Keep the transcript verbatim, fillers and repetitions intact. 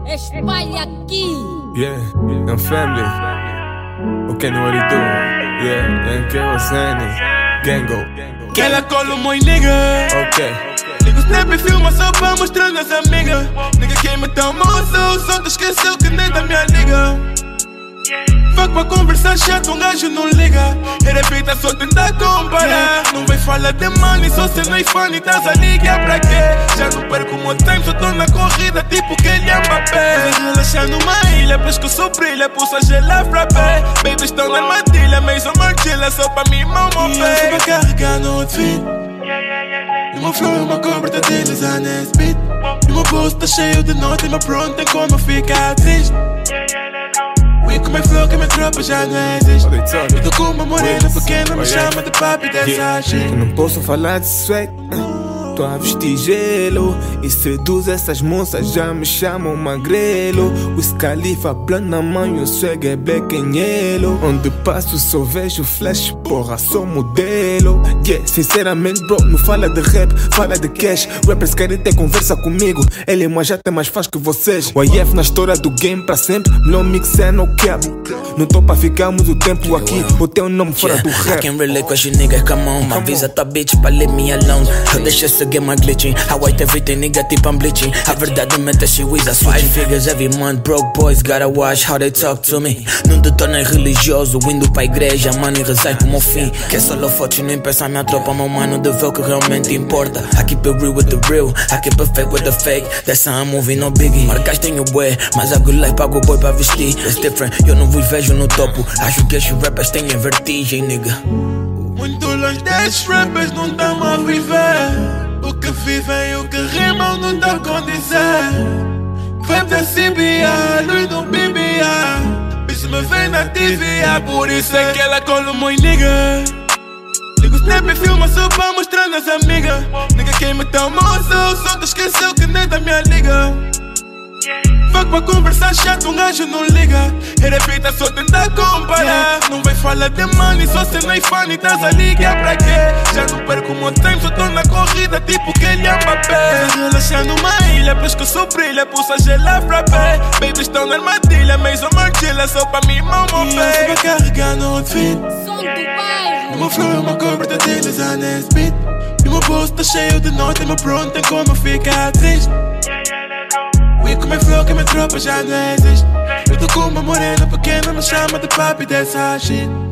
Espalha aqui. Yeah, I'm family. Okay, know what he do? Yeah, and K O Zany, Gango. Que ela cola o moi nigga. Okay. Liga o snap e filma só pra mostrar nas amigas. Nigga quem me tão moço, só te esqueceu que nem da minha liga. Fuck pra conversar chato, um gajo não liga. E repita só tentar comparar. Não vai falar de money, só cê não é fã e tás a ligar pra quê? Já não perco o meu tempo, só tô na corrida tipo Kylian Mbappé. Relaxar numa ilha, pescoço brilha, pulsa gelar frappé. Baby estão na armadilha, mas eu martilha só pra mim, mão meu pé. Vai carregar no outfit. E meu flow é uma coberta deles, a Nesbit. E meu bolso tá cheio de nota e meu pronto tem como eu ficar triste. We com meu flow que minha tropa já não existe. Eu tô com uma morena pequena, me chama de papi dessa shit. Eu não posso falar de swag, tô a vestir gelo e seduz essas moças, já me chamam magrelo. O Scalifa plano na mão e o swag é black and yellow. Onde passo só vejo flash, porra, sou modelo. Yeah, sinceramente bro, não fala de rap, fala de cash. Rappers querem ter conversa comigo, ele mas já tem mais fãs que vocês. O I F na história do game pra sempre, melhor mix é no cap. Não tô pra ficarmos o tempo aqui, o teu nome fora yeah, do rap. I can't relate with you niggas, come on. My visa tá bitch pra leave me alone. Eu deixei seguir my glitching, I white everything nigga tipo I'm bleaching. A verdade mete a Wiz, five figures every month. Broke boys gotta watch how they talk to me. Não te tornem religioso, indo pra igreja, mano, e rezai pro meu fim. Que é só fotos, não impeça minha tropa, meu mano, de ver o que realmente importa. I keep it real with the real, I keep it fake with the fake. That's how I'm moving, no biggie. Marcas tenho bué, mas a good life pago o boy pra vestir. It's different, eu não vos vejo no topo. Acho que estes rappers têm vertigem, nigga. Muito longe desses rappers não dão a viver. O que vivem e o que rimam não dá com dizer. Vai da C B A, luz do B B A. Bicho me vem na T V A, por isso é que ela cola o moi nigga. Liga o snap e filma só pra mostrar nas amigas. Nigga quem me tão moço, só te esqueceu que nem da minha liga. Fuck pra conversar chato, um gajo não liga. E repita só tentar comparar. Não vai falar de money, só cê não é fã e tás a ligar pra quê? Já não perco o meu tempo, só tô na corrida tipo Kylian Mbappé. Relaxar numa ilha, pescoço brilha, pulsa gelar frappé. Baby estão na armadilha, mas eu martilha só pra mim, mão meu pé. Vai carregar no outfit. Som do bairro. E meu flow é uma coberta deles, a Nesbit. E meu bolso tá cheio de nota e meu pronto tem como eu ficar triste. We com meu flow que minha tropa já não existe. Eu tô com uma morena pequena, me chama de papi dessa shit.